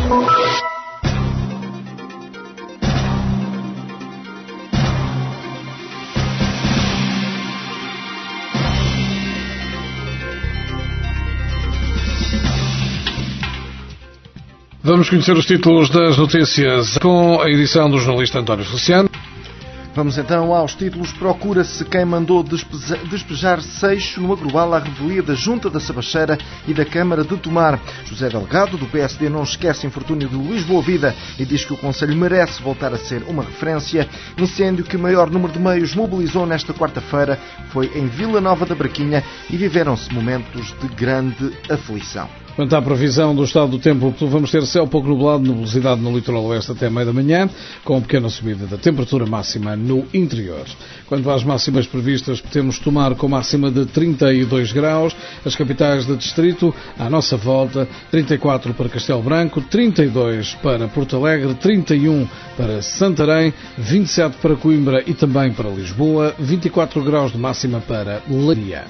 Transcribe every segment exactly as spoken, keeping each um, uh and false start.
Vamos conhecer os títulos das notícias com a edição do jornalista António Feliciano. Vamos então aos títulos. Procura-se quem mandou despejar Seixo no Agroal à revelia da Junta da Sabacheira e da Câmara de Tomar. José Delgado, do P S D, não esquece infortúnio de Luís Boavida e diz que o Conselho merece voltar a ser uma referência. Incêndio que o maior número de meios mobilizou nesta quarta-feira foi em Vila Nova da Braquinha e viveram-se momentos de grande aflição. Quanto à previsão do estado do tempo, vamos ter céu pouco nublado, nebulosidade no litoral oeste até meia da manhã, com pequena subida da temperatura máxima no interior. Quanto às máximas previstas, temos Tomar com máxima de trinta e dois graus, as capitais de distrito à nossa volta, trinta e quatro para Castelo Branco, trinta e dois para Porto Alegre, trinta e um para Santarém, vinte e sete para Coimbra e também para Lisboa, vinte e quatro graus de máxima para Leiria.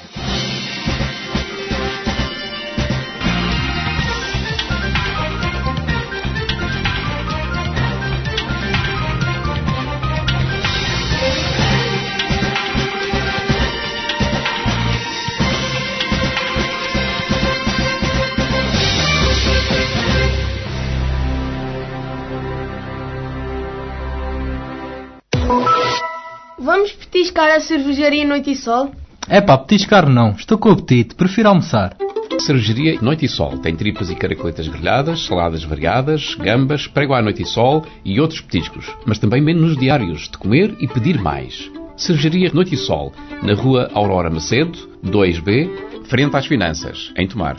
Vamos petiscar a cervejaria Noite e Sol? É pá, petiscar não. Estou com apetite. Prefiro almoçar. Cervejaria Noite e Sol. Tem tripas e caracoletas grelhadas, saladas variadas, gambas, prego à Noite e Sol e outros petiscos. Mas também menus diários de comer e pedir mais. Cervejaria Noite e Sol. Na rua Aurora Macedo, dois B, frente às Finanças, em Tomar.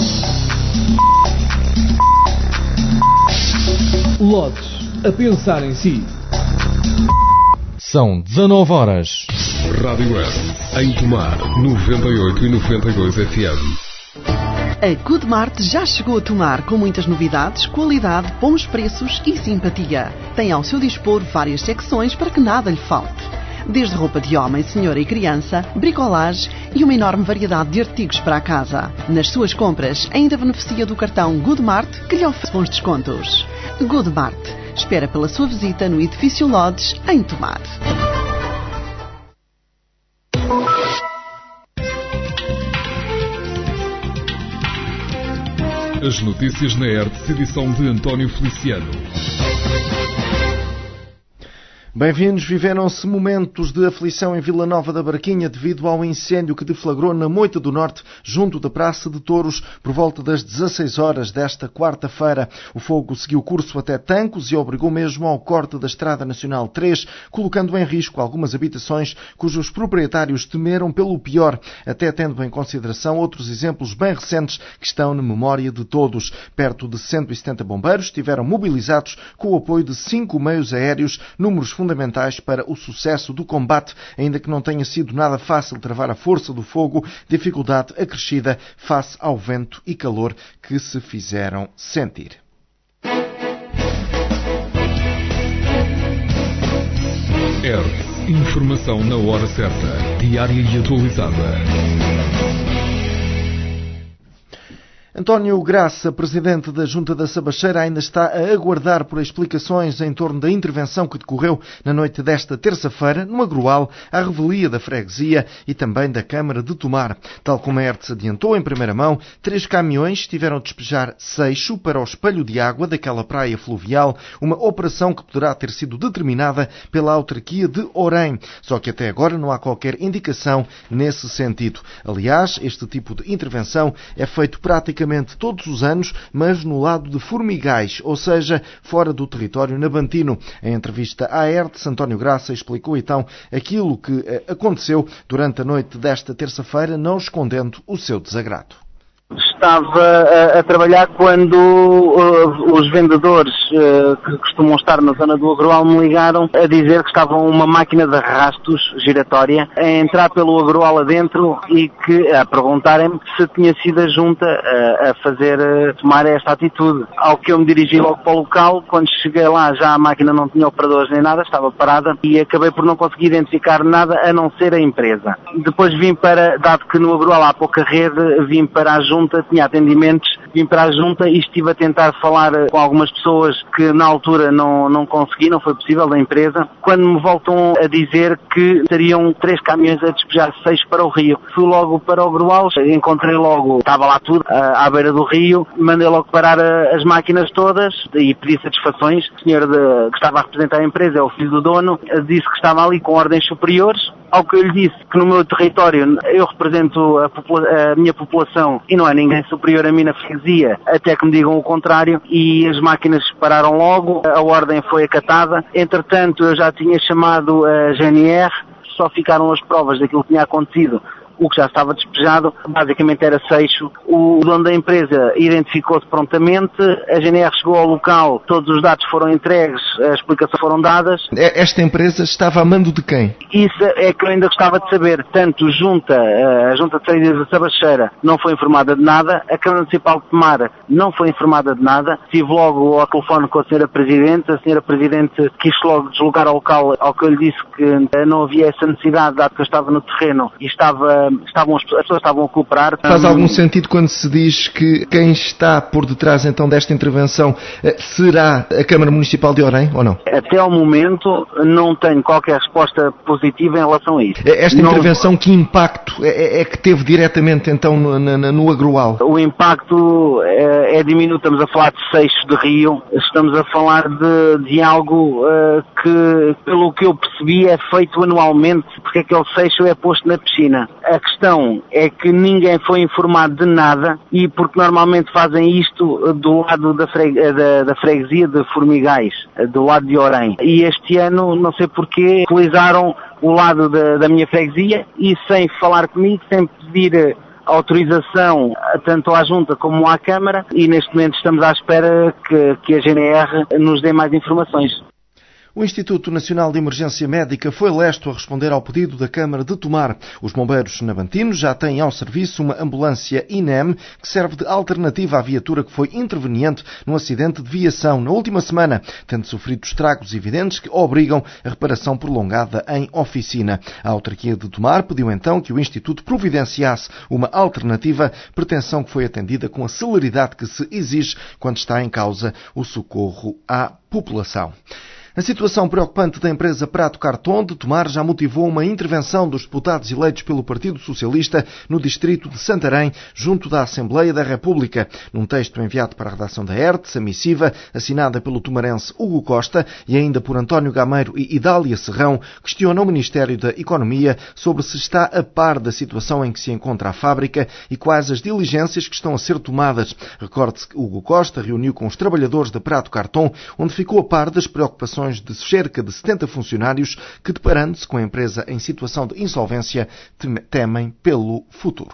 Lotes a pensar em si. São dezanove horas. Rádio S, em Tomar, noventa e oito e noventa e dois F M. A Goodmart já chegou a Tomar com muitas novidades, qualidade, bons preços e simpatia. Tem ao seu dispor várias secções para que nada lhe falte. Desde roupa de homem, senhora e criança, bricolage e uma enorme variedade de artigos para a casa. Nas suas compras, ainda beneficia do cartão Goodmart, que lhe oferece bons descontos. Goodmart espera pela sua visita no edifício Lodge, em Tomar. As notícias na E R T, edição de António Feliciano. Bem-vindos. Viveram-se momentos de aflição em Vila Nova da Barquinha devido ao incêndio que deflagrou na Moita do Norte, junto da Praça de Touros, por volta das dezasseis horas desta quarta-feira. O fogo seguiu curso até Tancos e obrigou mesmo ao corte da Estrada Nacional três, colocando em risco algumas habitações cujos proprietários temeram pelo pior, até tendo em consideração outros exemplos bem recentes que estão na memória de todos. Perto de cento e setenta bombeiros estiveram mobilizados com o apoio de cinco meios aéreos, números fundamentais para o sucesso do combate, ainda que não tenha sido nada fácil travar a força do fogo, dificuldade acrescida face ao vento e calor que se fizeram sentir. E R T, informação na hora certa, diária e atualizada. António Graça, presidente da Junta da Sabacheira, ainda está a aguardar por explicações em torno da intervenção que decorreu na noite desta terça-feira no Agroal, à revelia da freguesia e também da Câmara de Tomar. Tal como a E R T se adiantou em primeira mão, três caminhões estiveram a despejar seixo para o espelho de água daquela praia fluvial, uma operação que poderá ter sido determinada pela autarquia de Orém. Só que até agora não há qualquer indicação nesse sentido. Aliás, este tipo de intervenção é feito praticamente todos os anos, mas no lado de Formigais, ou seja, fora do território nabantino. Em entrevista à E R T, António Graça explicou então aquilo que aconteceu durante a noite desta terça-feira, não escondendo o seu desagrado. Estava a, a trabalhar quando uh, os vendedores uh, que costumam estar na zona do Agroal me ligaram a dizer que estava uma máquina de arrastos giratória a entrar pelo Agroal adentro e que a perguntarem-me se tinha sido a junta uh, a fazer uh, tomar esta atitude. Ao que eu me dirigi logo para o local, quando cheguei lá já a máquina não tinha operadores nem nada, estava parada e acabei por não conseguir identificar nada a não ser a empresa. Depois vim para, dado que no Agroal há pouca rede, vim para a junta junta, tinha atendimentos, vim para a junta e estive a tentar falar com algumas pessoas que na altura não, não consegui, não foi possível, da empresa, quando me voltam a dizer que teriam três caminhões a despejar seis para o rio. Fui logo para o Grual, encontrei logo, estava lá tudo, à, à beira do rio, mandei logo parar a, as máquinas todas e pedi satisfações. O senhor de, que estava a representar a empresa, é o filho do dono, disse que estava ali com ordens superiores, ao que eu lhe disse que no meu território eu represento a, popula- a minha população e não há ninguém superior a mim na freguesia, até que me digam o contrário, e as máquinas pararam logo, a ordem foi acatada. Entretanto, eu já tinha chamado a G N R, só ficaram as provas daquilo que tinha acontecido. O que já estava despejado, basicamente era seixo. O dono da empresa identificou-se prontamente, a G N R chegou ao local, todos os dados foram entregues, as explicações foram dadas. Esta empresa estava a mando de quem? Isso é que eu ainda gostava de saber. Tanto junta, a Junta de Freguesia da Sabacheira não foi informada de nada, a Câmara Municipal de Tomar não foi informada de nada. Estive logo ao telefone com a senhora Presidente, a senhora Presidente quis logo deslocar ao local, ao que eu lhe disse que não havia essa necessidade, dado que eu estava no terreno e estava... Estavam, as pessoas estavam a cooperar. Faz algum sentido quando se diz que quem está por detrás então desta intervenção será a Câmara Municipal de Orem, ou não? Até ao momento não tenho qualquer resposta positiva em relação a isso. Esta não... intervenção, que impacto é, é que teve diretamente então no, no, no Agroal? O impacto é, é diminuto, estamos a falar de seixo de rio, estamos a falar de, de algo uh, que, pelo que eu percebi, é feito anualmente, porque aquele seixo é posto na piscina. A A questão é que ninguém foi informado de nada, e porque normalmente fazem isto do lado da, freg- da, da freguesia de Formigais, do lado de Orem. E este ano, não sei porquê, utilizaram o lado da, da minha freguesia e sem falar comigo, sem pedir autorização tanto à Junta como à Câmara, e neste momento estamos à espera que, que a G N R nos dê mais informações. O Instituto Nacional de Emergência Médica foi lesto a responder ao pedido da Câmara de Tomar. Os bombeiros nabantinos já têm ao serviço uma ambulância I N E M que serve de alternativa à viatura que foi interveniente num acidente de viação na última semana, tendo sofrido estragos evidentes que obrigam a reparação prolongada em oficina. A autarquia de Tomar pediu então que o Instituto providenciasse uma alternativa, pretensão que foi atendida com a celeridade que se exige quando está em causa o socorro à população. A situação preocupante da empresa Prato Cartão de Tomar já motivou uma intervenção dos deputados eleitos pelo Partido Socialista no distrito de Santarém, junto da Assembleia da República. Num texto enviado para a redação da E R T S, a missiva, assinada pelo tomarense Hugo Costa e ainda por António Gameiro e Idália Serrão, questiona o Ministério da Economia sobre se está a par da situação em que se encontra a fábrica e quais as diligências que estão a ser tomadas. Recorde-se que Hugo Costa reuniu com os trabalhadores da Prato Cartão, onde ficou a par das preocupações de cerca de setenta funcionários que, deparando-se com a empresa em situação de insolvência, temem pelo futuro.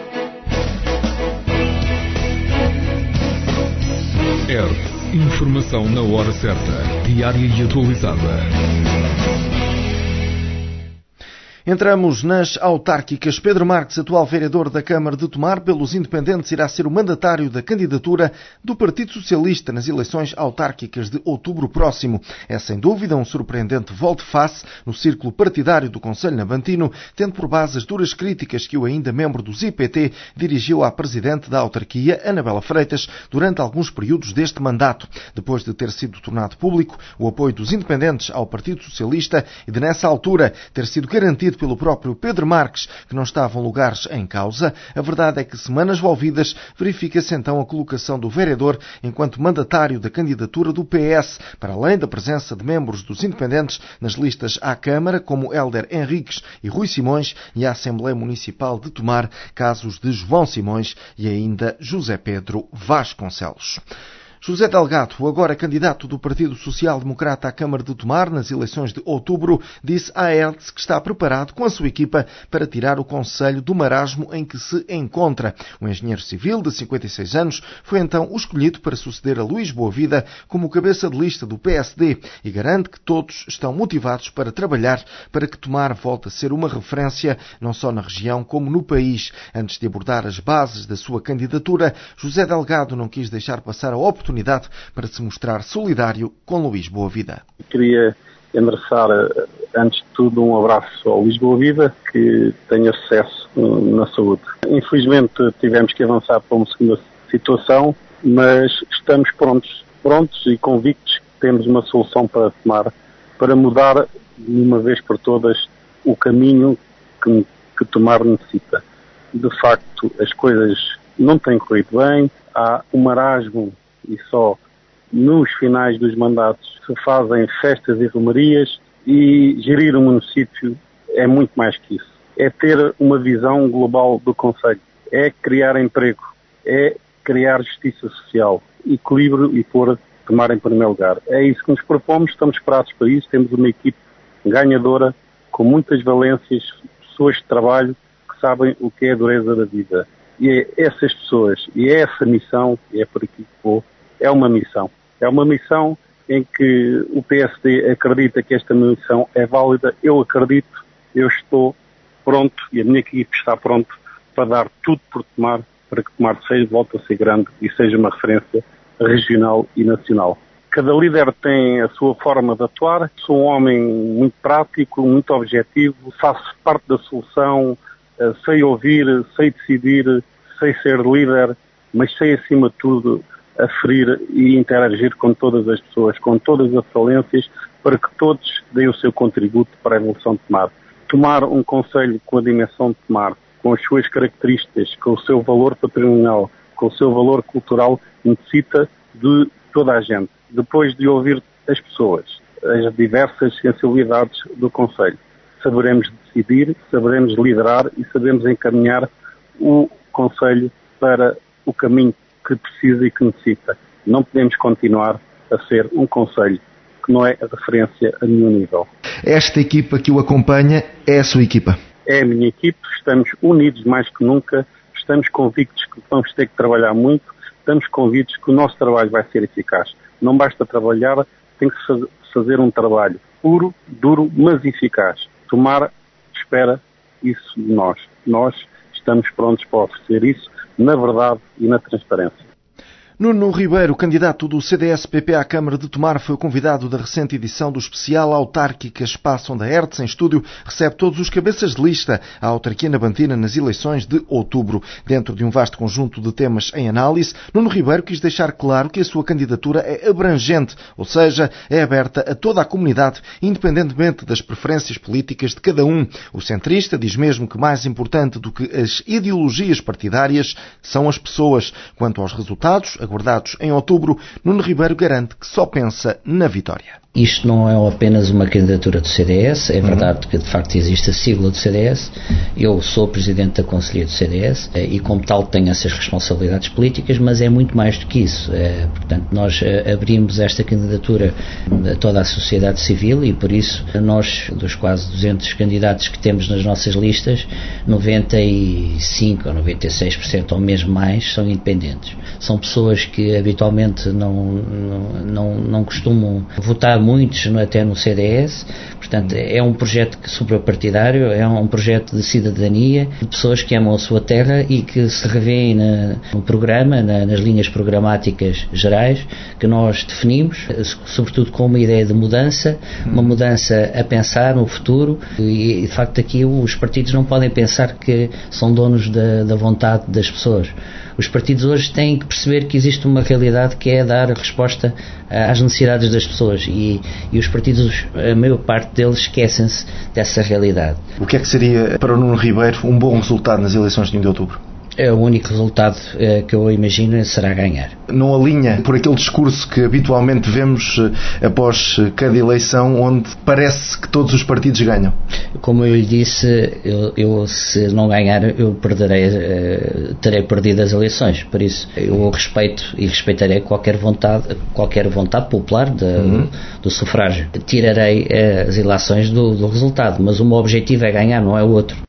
R. Informação na hora certa, diária e atualizada. Entramos nas autárquicas. Pedro Marques, atual vereador da Câmara de Tomar pelos Independentes, irá ser o mandatário da candidatura do Partido Socialista nas eleições autárquicas de outubro próximo. É sem dúvida um surpreendente volte-face no círculo partidário do Conselho Nabantino, tendo por base as duras críticas que o ainda membro do I P T dirigiu à presidente da autarquia, Anabela Freitas, durante alguns períodos deste mandato. Depois de ter sido tornado público o apoio dos Independentes ao Partido Socialista e de, nessa altura, ter sido garantido pelo próprio Pedro Marques, que não estavam lugares em causa, a verdade é que, semanas volvidas, verifica-se então a colocação do vereador enquanto mandatário da candidatura do P S, para além da presença de membros dos Independentes nas listas à Câmara, como Hélder Henriques e Rui Simões, e à Assembleia Municipal de Tomar, casos de João Simões e ainda José Pedro Vasconcelos. José Delgado, o agora candidato do Partido Social Democrata à Câmara de Tomar nas eleições de outubro, disse à E R T S que está preparado com a sua equipa para tirar o concelho do marasmo em que se encontra. O engenheiro civil, de cinquenta e seis anos, foi então o escolhido para suceder a Luís Boavida como cabeça de lista do P S D e garante que todos estão motivados para trabalhar para que Tomar volte a ser uma referência não só na região como no país. Antes de abordar as bases da sua candidatura, José Delgado não quis deixar passar a oportunidade para se mostrar solidário com Luís Boavida. Queria endereçar Antes de tudo, um abraço ao Lisboa Viva, que tenha sucesso na saúde. Infelizmente, tivemos que avançar para uma segunda situação, mas estamos prontos, prontos e convictos que temos uma solução para tomar, para mudar de uma vez por todas o caminho que, que tomar necessita. De facto, as coisas não têm corrido bem, há um marasmo e só nos finais dos mandatos se fazem festas e romarias, e gerir um município é muito mais que isso. É ter uma visão global do concelho, é criar emprego, é criar justiça social, equilíbrio e pôr tomar em primeiro lugar. É isso que nos propomos, estamos preparados para isso, temos uma equipe ganhadora, com muitas valências, pessoas de trabalho que sabem o que é a dureza da vida. E é essas pessoas, e é essa missão, e é por aqui que vou, é uma missão. É uma missão em que o P S D acredita que esta missão é válida, eu acredito, eu estou pronto e a minha equipe está pronto para dar tudo por Tomar, para que Tomar seja, volte a ser grande e seja uma referência regional e nacional. Cada líder tem a sua forma de atuar, sou um homem muito prático, muito objetivo, faço parte da solução, sei ouvir, sei decidir, sei ser líder, mas sei acima de tudo aferir e interagir com todas as pessoas, com todas as falências, para que todos deem o seu contributo para a evolução de Tomar. Tomar um concelho com a dimensão de Tomar, com as suas características, com o seu valor patrimonial, com o seu valor cultural, necessita de toda a gente. Depois de ouvir as pessoas, as diversas sensibilidades do concelho, saberemos decidir, saberemos liderar e saberemos encaminhar o concelho para o caminho que precisa e que necessita. Não podemos continuar a ser um concelho que não é a referência a nenhum nível. Esta equipa que o acompanha é a sua equipa? É a minha equipe, estamos unidos mais que nunca, estamos convictos que vamos ter que trabalhar muito, estamos convictos que o nosso trabalho vai ser eficaz. Não basta trabalhar, tem que fazer um trabalho puro, duro, mas eficaz. Tomar espera isso de nós. Nós estamos prontos para oferecer isso na verdade e na transparência. Nuno Ribeiro, candidato do C D S-P P à Câmara de Tomar, foi o convidado da recente edição do especial Autárquica Espaço Onda Hertz. Em estúdio, recebe todos os cabeças de lista à autarquia nabantina nas eleições de outubro. Dentro de um vasto conjunto de temas em análise, Nuno Ribeiro quis deixar claro que a sua candidatura é abrangente, ou seja, é aberta a toda a comunidade, independentemente das preferências políticas de cada um. O centrista diz mesmo que mais importante do que as ideologias partidárias são as pessoas. Quanto aos resultados aguardados em outubro, Nuno Ribeiro garante que só pensa na vitória. Isto não é apenas uma candidatura do C D S, é verdade que de facto existe a sigla do C D S, eu sou presidente da Conselhia do C D S e como tal tenho essas responsabilidades políticas, mas é muito mais do que isso. É, portanto, nós abrimos esta candidatura a toda a sociedade civil e por isso nós, dos quase duzentos candidatos que temos nas nossas listas, noventa e cinco ou noventa e seis por cento ou mesmo mais são independentes. São pessoas que habitualmente não, não, não, não costumam votar muitos até no C D S, portanto é um projeto suprapartidário, é um projeto de cidadania, de pessoas que amam a sua terra e que se revêem na, no programa, na, nas linhas programáticas gerais que nós definimos, sobretudo com uma ideia de mudança, uma mudança a pensar no futuro e de facto aqui os partidos não podem pensar que são donos da, da vontade das pessoas. Os partidos hoje têm que perceber que existe uma realidade que é dar resposta às necessidades das pessoas e, e os partidos, a maior parte deles, esquecem-se dessa realidade. O que é que seria para o Nuno Ribeiro um bom resultado nas eleições de um de outubro? É o único resultado eh, que eu imagino será ganhar. Não alinha por aquele discurso que habitualmente vemos eh, após cada eleição, onde parece que todos os partidos ganham? Como eu lhe disse, eu, eu se não ganhar, eu perderei, eh, terei perdido as eleições. Por isso, eu respeito e respeitarei qualquer vontade, qualquer vontade popular de, uhum. do sufrágio. Tirarei eh, as eleições do, do resultado, mas o meu objetivo é ganhar, não é o outro.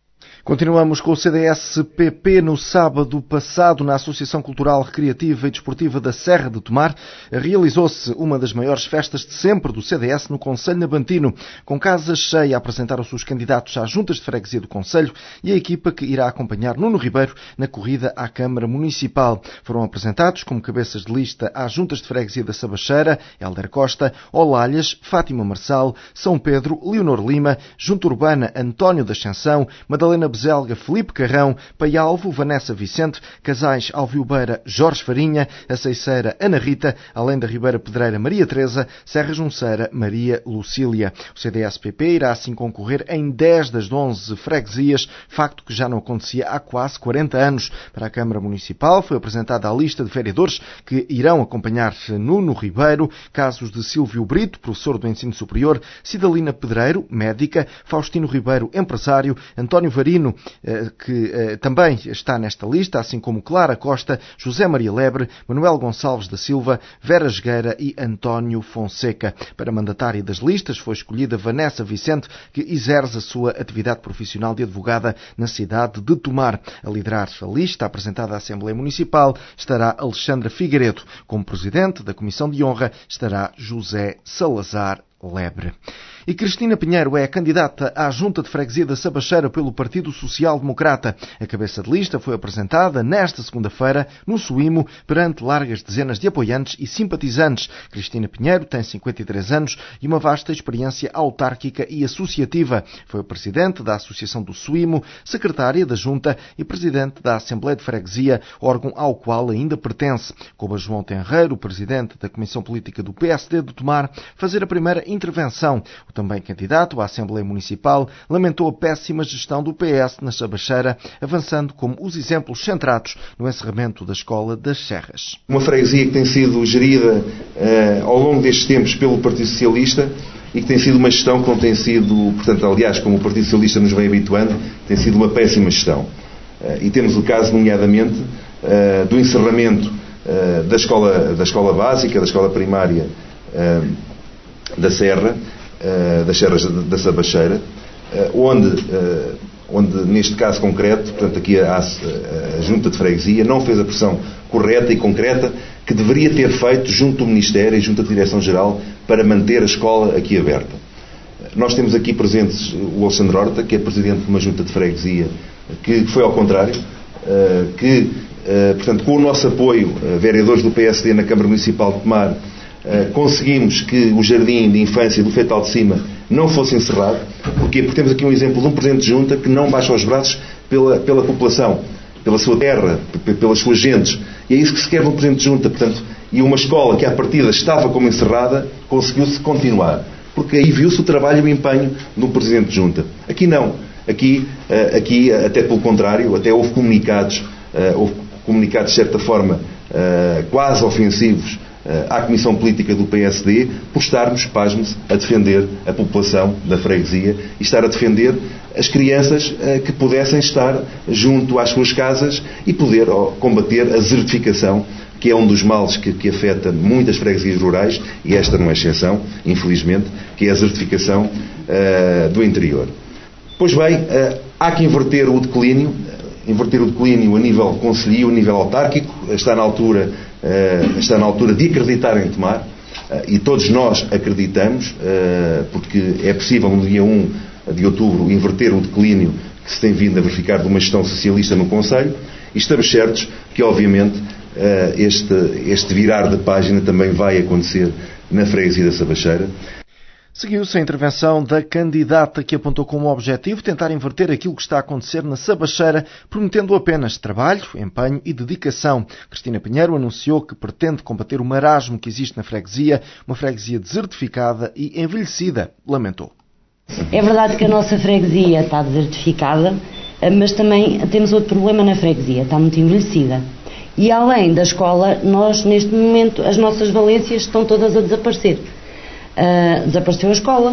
Continuamos com o C D S P P. No sábado passado, na Associação Cultural, Recreativa e Desportiva da Serra de Tomar, realizou-se uma das maiores festas de sempre do C D S no Concelho Nabantino, com casa cheia. Apresentaram-se os candidatos às juntas de freguesia do Concelho e a equipa que irá acompanhar Nuno Ribeiro na corrida à Câmara Municipal. Foram apresentados como cabeças de lista às juntas de freguesia da Sabacheira, Hélder Costa, Olalhas, Fátima Marçal, São Pedro, Leonor Lima, Junta Urbana, António da Ascensão, Madalena Bezelga, Felipe Carrão, Paialvo, Vanessa Vicente, Casais Alviobeira, Jorge Farinha, a Ceiceira, Ana Rita, além da Ribeira Pedreira, Maria Teresa, Serra Junceira, Maria Lucília. O C D S P P irá assim concorrer em dez das onze freguesias, facto que já não acontecia há quase quarenta anos. Para a Câmara Municipal foi apresentada a lista de vereadores que irão acompanhar Nuno Ribeiro, casos de Silvio Brito, professor do ensino superior, Cidalina Pedreiro, médica, Faustino Ribeiro, empresário, António Varino, que também está nesta lista, assim como Clara Costa, José Maria Lebre, Manuel Gonçalves da Silva, Vera Jogueira e António Fonseca. Para mandatária das listas foi escolhida Vanessa Vicente, que exerce a sua atividade profissional de advogada na cidade de Tomar. A liderar a lista apresentada à Assembleia Municipal estará Alexandra Figueiredo. Como presidente da Comissão de Honra estará José Salazar Lebre. E Cristina Pinheiro é a candidata à Junta de Freguesia da Sabacheira pelo Partido Social Democrata. A cabeça de lista foi apresentada nesta segunda-feira no Suímo perante largas dezenas de apoiantes e simpatizantes. Cristina Pinheiro tem cinquenta e três anos e uma vasta experiência autárquica e associativa. Foi presidente da Associação do Suímo, secretária da Junta e presidente da Assembleia de Freguesia, órgão ao qual ainda pertence. Coube a João Tenreiro, presidente da Comissão Política do P S D de Tomar, fazer a primeira intervenção. O também candidato à Assembleia Municipal lamentou a péssima gestão do P S na Sabacheira, avançando como os exemplos centrados no encerramento da Escola das Serras. Uma freguesia que tem sido gerida uh, ao longo destes tempos pelo Partido Socialista e que tem sido uma gestão que não tem sido, portanto, aliás, como o Partido Socialista nos vem habituando, tem sido uma péssima gestão. Uh, e temos o caso, nomeadamente, uh, do encerramento uh, da, escola, da escola básica, da escola primária uh, da Serra, Uh, das Serras da Sabacheira, uh, onde, uh, onde, neste caso concreto, portanto, aqui a, a, a Junta de Freguesia não fez a pressão correta e concreta que deveria ter feito junto do Ministério e junto da Direção-Geral para manter a escola aqui aberta. Uh, nós temos aqui presentes o Alexandre Horta, que é Presidente de uma Junta de Freguesia, que foi ao contrário, uh, que, uh, portanto, com o nosso apoio, uh, vereadores do P S D na Câmara Municipal de Tomar, Uh, conseguimos que o jardim de infância do Fetal de Cima não fosse encerrado. Porquê? Porque temos aqui um exemplo de um Presidente de Junta que não baixa os braços pela, pela população, pela sua terra, pelas suas gentes. E é isso que se quer de um Presidente de Junta. Portanto, e uma escola que à partida estava como encerrada, conseguiu-se continuar. Porque aí viu-se o trabalho e o empenho do Presidente de Junta. Aqui não. Aqui, uh, aqui até pelo contrário, até houve comunicados, uh, houve comunicados de certa forma uh, quase ofensivos à Comissão Política do P S D por estarmos, pasmos, a defender a população da freguesia e estar a defender as crianças que pudessem estar junto às suas casas e poder combater a desertificação, que é um dos males que, que afeta muitas freguesias rurais, e esta não é exceção, infelizmente, que é a desertificação uh, do interior. Pois bem, uh, há que inverter o declínio, inverter o declínio a nível concelhio, a nível autárquico, está na altura Uh, está na altura de acreditar em Tomar, uh, e todos nós acreditamos, uh, porque é possível no dia um de outubro inverter o declínio que se tem vindo a verificar de uma gestão socialista no Concelho, e estamos certos que obviamente uh, este, este virar de página também vai acontecer na freguesia da Sabacheira. Seguiu-se a intervenção da candidata que apontou como objetivo tentar inverter aquilo que está a acontecer na Sabacheira, prometendo apenas trabalho, empenho e dedicação. Cristina Pinheiro anunciou que pretende combater o marasmo que existe na freguesia, uma freguesia desertificada e envelhecida. Lamentou. É verdade que a nossa freguesia está desertificada, mas também temos outro problema na freguesia, está muito envelhecida. E além da escola, nós neste momento, as nossas valências estão todas a desaparecer. Uh, desapareceu a escola,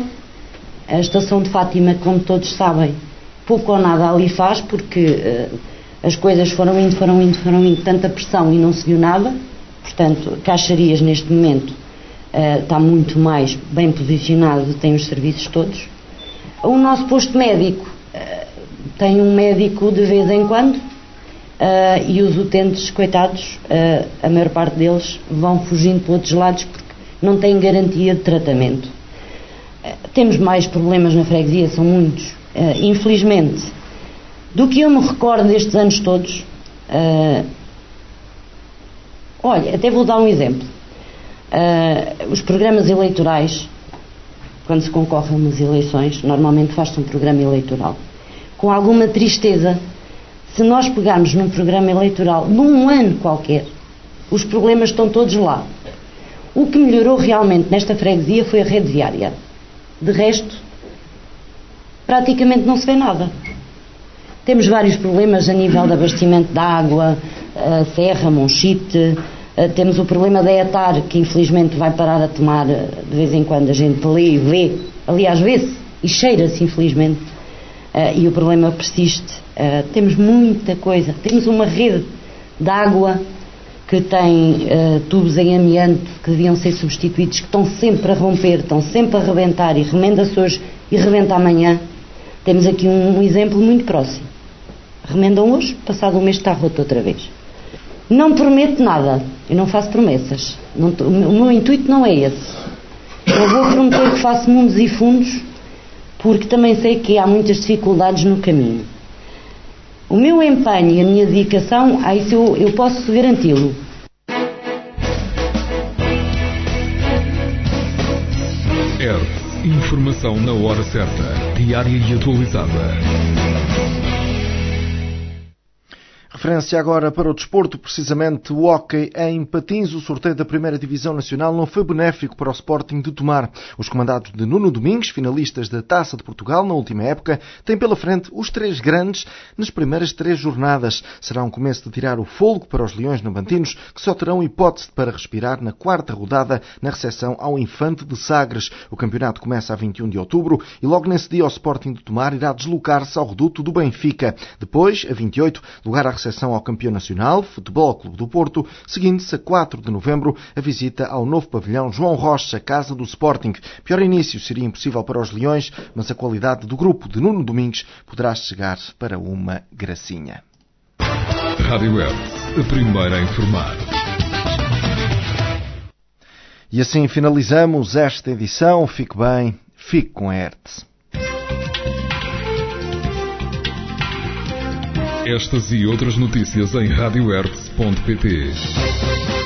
a estação de Fátima, como todos sabem, pouco ou nada ali faz, porque uh, as coisas foram indo, foram indo, foram indo, tanta pressão e não se viu nada. Portanto, Caixarias neste momento uh, está muito mais bem posicionado, tem os serviços todos. O nosso posto médico uh, tem um médico de vez em quando, uh, e os utentes, coitados, uh, a maior parte deles vão fugindo para outros lados porque não têm garantia de tratamento. Uh, temos mais problemas na freguesia, são muitos. Uh, infelizmente, do que eu me recordo destes anos todos, uh, olha, até vou dar um exemplo. Uh, os programas eleitorais, quando se concorre a umas eleições, normalmente faz-se um programa eleitoral. Com alguma tristeza, se nós pegarmos num programa eleitoral de um ano qualquer, os problemas estão todos lá. O que melhorou realmente nesta freguesia foi a rede viária. De resto, praticamente não se vê nada. Temos vários problemas a nível de abastecimento de água, a Serra, Monchite. Temos o problema da ETAR, que infelizmente vai parar a tomar, de vez em quando a gente lê e vê, aliás vê-se e cheira-se infelizmente, uh, e o problema persiste. Uh, temos muita coisa, temos uma rede de água que tem uh, tubos em amianto que deviam ser substituídos, que estão sempre a romper, estão sempre a rebentar, e remenda-se hoje e rebenta amanhã. Temos aqui um, um exemplo muito próximo. Remendam hoje, passado um mês está roto outra vez. Não prometo nada, eu não faço promessas, não, o meu intuito não é esse. Eu vou prometer que faço mundos e fundos, porque também sei que há muitas dificuldades no caminho. O meu empenho e a minha dedicação, a isso eu, eu posso garanti-lo. R. Informação na hora certa, diária e atualizada. Referência agora para o desporto, precisamente o hóquei em patins. O sorteio da primeira Divisão Nacional não foi benéfico para o Sporting de Tomar. Os comandados de Nuno Domingos, finalistas da Taça de Portugal na última época, têm pela frente os três grandes nas primeiras três jornadas. Será um começo de tirar o fôlego para os Leões Navantinos, que só terão hipótese para respirar na quarta rodada na recepção ao Infante de Sagres. O campeonato começa a vinte e um de outubro e logo nesse dia o Sporting de Tomar irá deslocar-se ao reduto do Benfica. Depois, a vinte e oito, lugar à recepção ao campeão nacional, Futebol Clube do Porto, seguindo-se a quatro de novembro a visita ao novo pavilhão João Rocha, casa do Sporting. Pior início seria impossível para os Leões, mas a qualidade do grupo de Nuno Domingos poderá chegar para uma gracinha. Rádio Hertz, a primeira a informar. E assim finalizamos esta edição. Fique bem, fique com a Hertz. Estas e outras notícias em rádio hertz ponto pt.